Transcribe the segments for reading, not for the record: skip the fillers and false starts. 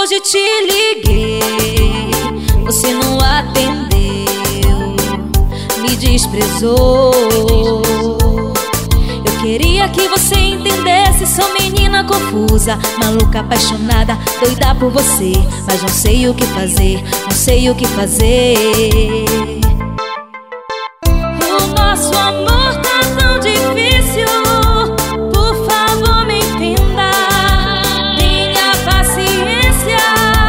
Hoje te liguei, você não atendeu, me desprezou. Eu queria que você entendesse, sou menina confusa, maluca, apaixonada, doida por você, mas não sei o que fazer, não sei o que fazer. O nosso amor tá tão difícil, por favor me entenda, tenha paciência.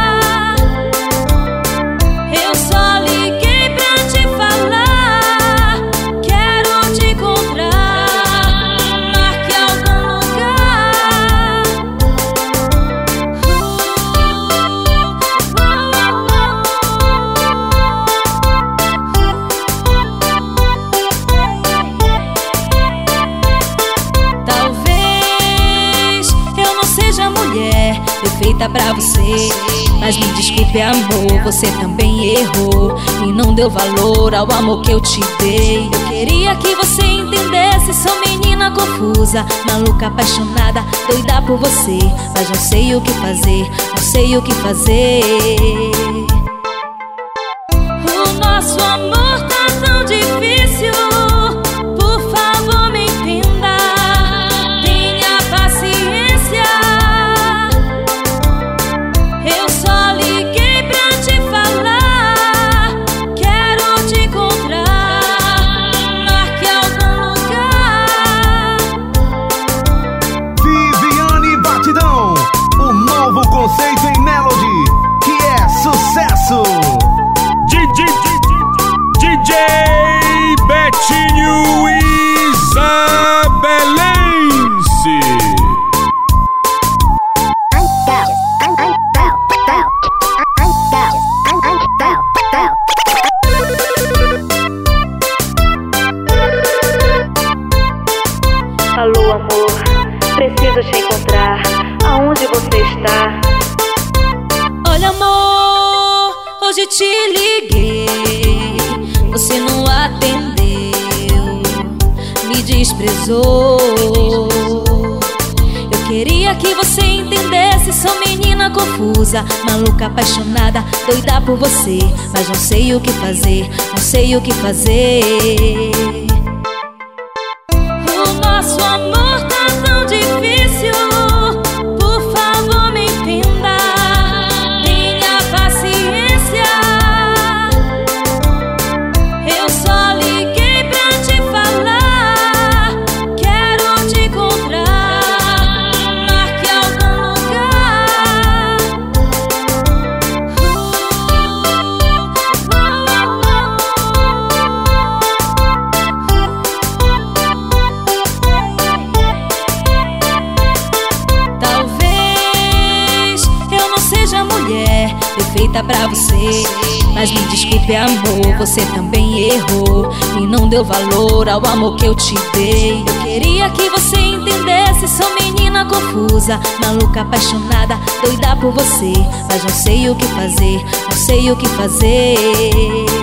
Eu só liguei pra te falar, quero te encontrar, marque algum lugar. Talvez eu não seja mulher perfeita pra você, mas me desculpe, amor, você também errou e não deu valor ao amor que eu te dei. Eu queria que você entendesse, sou menina confusa, maluca, apaixonada, doida por você, mas não sei o que fazer, não sei o que fazer. O nosso amor tá tão difícil, por favor me entenda, tenha paciência. Eu só liguei pra te falar, quero te encontrar, marque algum lugar. Viviane Batidão, o novo conceito em Melody, que é sucesso. DJ Betinho Isabelense. Alô, amor, preciso te encontrar. Aonde você está? Olha, amor, hoje te liguei, você não atendeu, me desprezou. Eu queria que você entendesse, sou menina confusa, maluca, apaixonada, doida por você, mas não sei o que fazer, não sei o que fazer. O nosso amor tá tão difícil, por favor me entenda, tenha paciência. Eu só liguei pra te falar, quero te encontrar, marque algum lugar. Talvez eu não seja mulher perfeita pra você, mas me desculpe, amor, você também errou e não deu valor ao amor que eu te dei. Eu queria que você entendesse, sou menina confusa, maluca, apaixonada, doida por você, mas não sei o que fazer, não sei o que fazer.